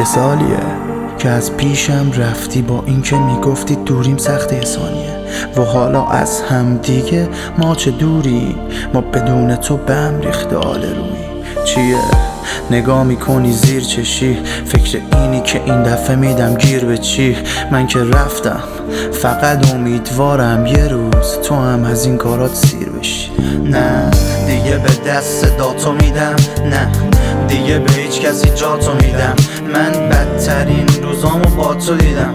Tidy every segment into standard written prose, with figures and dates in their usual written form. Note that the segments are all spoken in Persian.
یه سالیه که از پیشم رفتی، با اینکه میگفتی دوریم سخته ثانیه، و حالا از هم دیگه ما چه دوری، ما بدون تو به هم ریخته آل روی. چیه نگاه میکنی زیر چشی، فکر اینی که این دفعه میدم گیر به چی؟ من که رفتم، فقط امیدوارم یه روز تو هم از این کارات سیر بشی. نه دیگه به دست صداتو میدم، نه دیگه به هیچ کسی جاتو میدم. من بدترین روزامو با تو دیدم،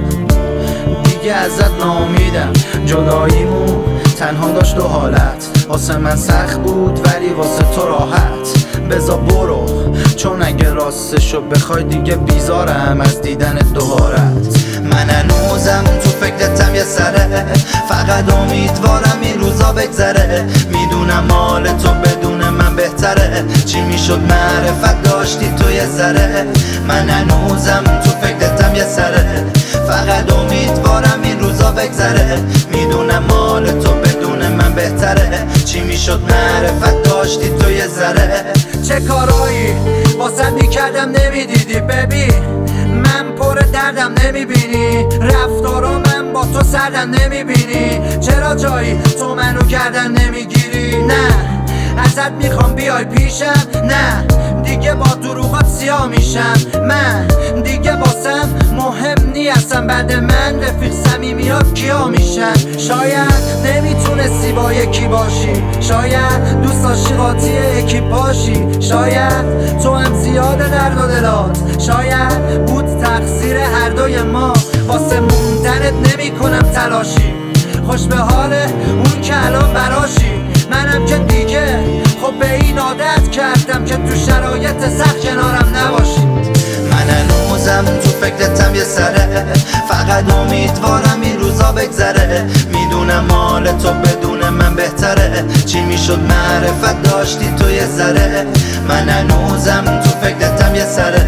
دیگه ازت ناامیدم. جداییمون تنها داشت دو حالت، واسه من سخت بود ولی واسه تو راحت. بزا برو، چون اگه راستشو بخوای دیگه بیزارم از دیدن دوبارت. من هنوزم تو فکرتم یه سره، فقط امیدوارم این روزا بگذره. میدونم مال تو بدون من بهتره، چی میشد معرفت داشتی تو یه ذره. من هنوزم تو فکرتم یه سره، فقط امیدوارم این روزا بگذره. میدونم مال تو بدون من بهتره، چی میشد معرفت داشتی تو یه ذره. چه کارایی واسه میکردم نمیدیدی ببین، من پر دردم نمیبینی، رفتارا من با تو سردم نمیبینی. چرا جایی تو منو گردن نمیگیری؟ نه ازت میخوام بیای پیشم، نه دیگه با دروغات سیاه میشم. من دیگه واسم مهم نیستم، بعد من رفیق صمیمیات کیا میشن. شاید نمیتونستی با یکی باشی، شاید دوست داشتی قاطی یکی باشی، شاید تو هم زیاده درد و دلات، شاید بود تقصیر هر دوی ما. واسه موندنت نمی کنم تلاشی، خوش به حال اون که الان براشی. منم که دیگه خب به این عادت کردم که تو شرایط سخت کنارم نباشی. من هنوزم تو فکرتم یه سره، فقط امیدوارم این روزا بگذره. میدونم مال تو بدون من بهتره، چی میشد معرفت داشتی تو یه ذره. من هنوزم تو فکرتم یه سره،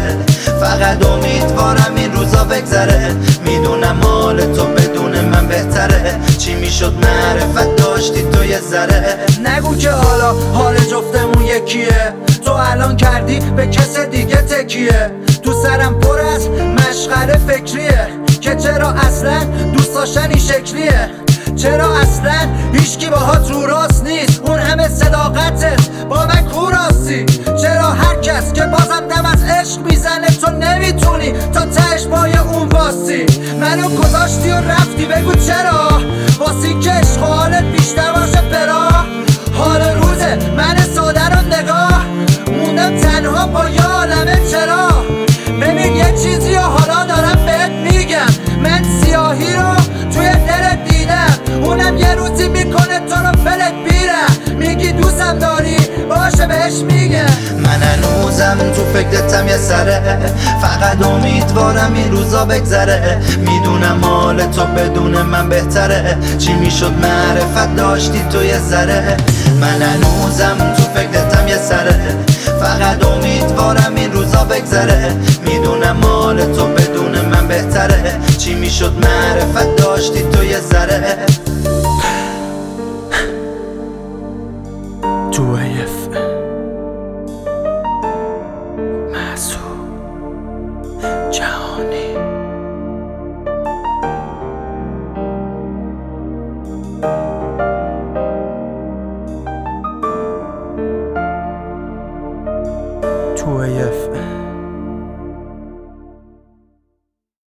فقط امیدوارم این روزا بگذره. میدونم مال تو بدون من بهتره، چی میشد معرفت داشتی تو یه ذره. نگو که حالا حال جفتمون یکیه، تو الان کردی به کس دیگه تکیه. تو سرم پر از مشغله فکریه که چرا اصلا دوست داشتن این شکلیه، چرا اصلا هیچکی باهات رو راست نیست، اون همه صداقتت با من کوراستی. چرا هر کس که بازم دم از عشق میزنه تو نمیتونی تا تهش پای اون واستی. منو گذاشتی و رفتی، بگو چرا؟ واسی که عشق و حالت بیشتر باشه برا. حال روزه من ساده رو نگاه موندم تنها با یه عالمه چرا. ببین یه چیزی و حالا دارم بهت میگم، من سیاهی رو توی دلت دیدم، اونم یه روزی میکنه تو رو بلت بیرم. میگی دوستم داری باشه بهش میگم. من هنوزم تو فکرتم یه سره، فقط امیدوارم این روزا بگذره. میدونم مال تو بدون من بهتره، چی میشد معرفت داشتی تو یه ذره. من هنوزم تو فکرتم یه سره، فقط امیدوارم این روزا بگذره. میدونم مال تو بدون من بهتره، چی میشد معرفت داشتی تو یه ذره. تو محسوب جهانی. تو